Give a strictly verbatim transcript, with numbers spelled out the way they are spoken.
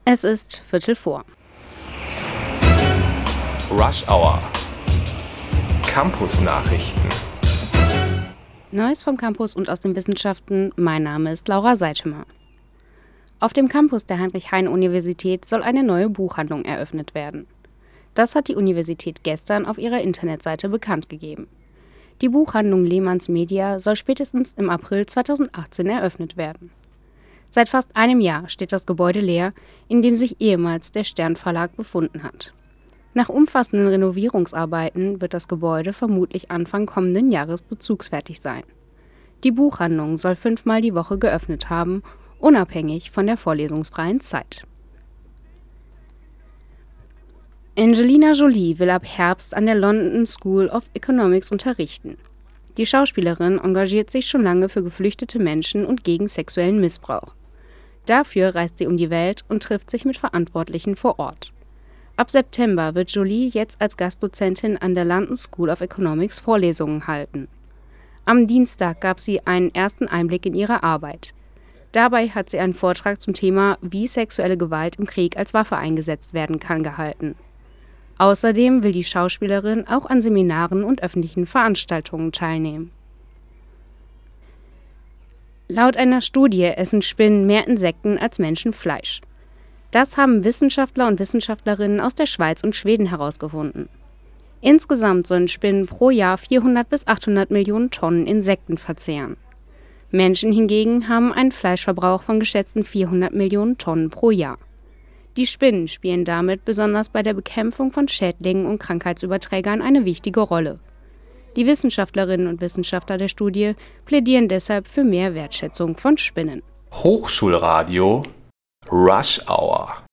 Es ist Viertel vor. Rush Hour. Campus-Nachrichten. Neues vom Campus und aus den Wissenschaften. Mein Name ist Laura Seitema. Auf dem Campus der Heinrich-Heine-Universität soll eine neue Buchhandlung eröffnet werden. Das hat die Universität gestern auf ihrer Internetseite bekannt gegeben. Die Buchhandlung Lehmanns Media soll spätestens im April zweitausendachtzehn eröffnet werden. Seit fast einem Jahr steht das Gebäude leer, in dem sich ehemals der Stern Verlag befunden hat. Nach umfassenden Renovierungsarbeiten wird das Gebäude vermutlich Anfang kommenden Jahres bezugsfertig sein. Die Buchhandlung soll fünfmal die Woche geöffnet haben, unabhängig von der vorlesungsfreien Zeit. Angelina Jolie will ab Herbst an der London School of Economics unterrichten. Die Schauspielerin engagiert sich schon lange für geflüchtete Menschen und gegen sexuellen Missbrauch. Dafür reist sie um die Welt und trifft sich mit Verantwortlichen vor Ort. Ab September wird Jolie jetzt als Gastdozentin an der London School of Economics Vorlesungen halten. Am Dienstag gab sie einen ersten Einblick in ihre Arbeit. Dabei hat sie einen Vortrag zum Thema, wie sexuelle Gewalt im Krieg als Waffe eingesetzt werden kann, gehalten. Außerdem will die Schauspielerin auch an Seminaren und öffentlichen Veranstaltungen teilnehmen. Laut einer Studie essen Spinnen mehr Insekten als Menschen Fleisch. Das haben Wissenschaftler und Wissenschaftlerinnen aus der Schweiz und Schweden herausgefunden. Insgesamt sollen Spinnen pro Jahr vierhundert bis achthundert Millionen Tonnen Insekten verzehren. Menschen hingegen haben einen Fleischverbrauch von geschätzten vierhundert Millionen Tonnen pro Jahr. Die Spinnen spielen damit besonders bei der Bekämpfung von Schädlingen und Krankheitsüberträgern eine wichtige Rolle. Die Wissenschaftlerinnen und Wissenschaftler der Studie plädieren deshalb für mehr Wertschätzung von Spinnen. Hochschulradio Rush Hour.